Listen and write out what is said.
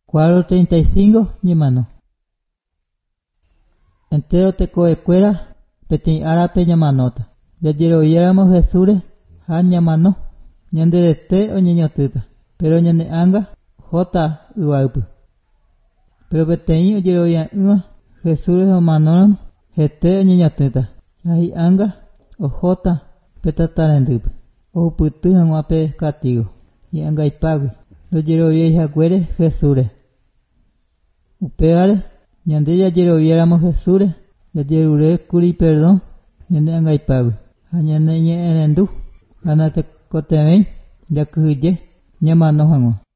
Cuadro 35, ñemano. Entero tecoecuera, petin árape ñamanota. Ya yeroviéramos Jesús, ha ñamano, ñanderete o ñeñotita. Pero ñaneanga, jota uaupu. Pero petein o yerovia Jesús o manon, jete o ñeñotita. Ahi anga, o jota, petatarendup. O putu anguape catigo. Y anga ipagui. Lo yerovia jaguere Jesús. Upeare, ñande ya yeroviéramos Jesús, ya yerure curi perdón, ñande anga ipagui. Añande ñe erendu, anate cotemein, ya cuye, ñamano hangua.